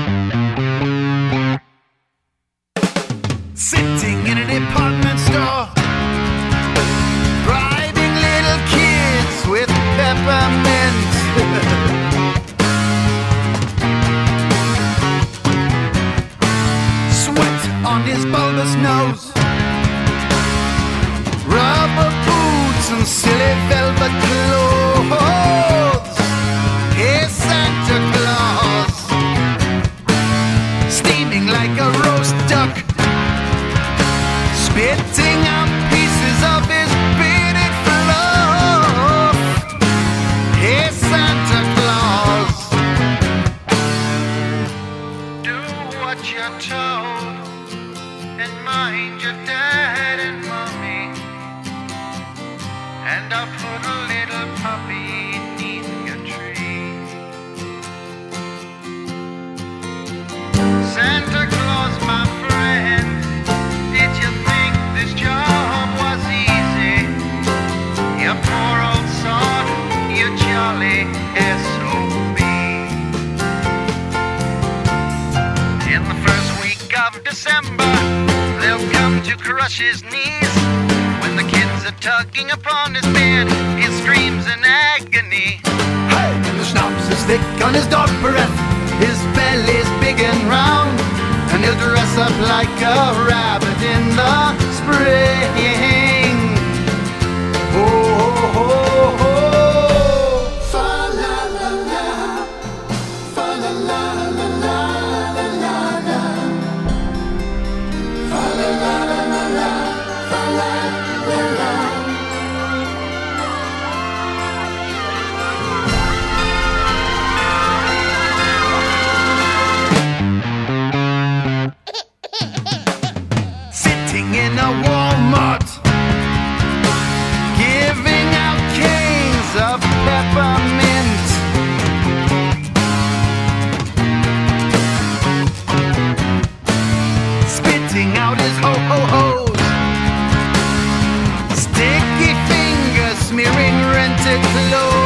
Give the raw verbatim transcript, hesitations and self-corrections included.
Sitting in a department store, bribing little kids with peppermint. Sweat on his bulbous nose, rubber boots and silly velvet clothes. Hey, Santa Claus, steaming like a roast duck, spitting out pieces of his bearded fluff. Hey, Santa Claus, do what you're told and mind your dad and mommy, and I'll put a little puppy neath your tree. Santa Claus, my friend, did you think this job was easy? You poor old sod, you jolly S O B. In the first week of December, they'll come to crush his knees. When the kids are tugging upon his beard, he screams in agony. Hey! And the schnapps is thick on his dog breath, his belly's big and round, and he'll dress up like a rabbit in the spring. Oh, oh, oh, oh. Fa la la la, fa la la la la la la la, fa la la la la la, fa la la la. Sitting in a Walmart, giving out canes of peppermint. Spitting out his ho-ho-hos, sticky fingers smearing rented clothes.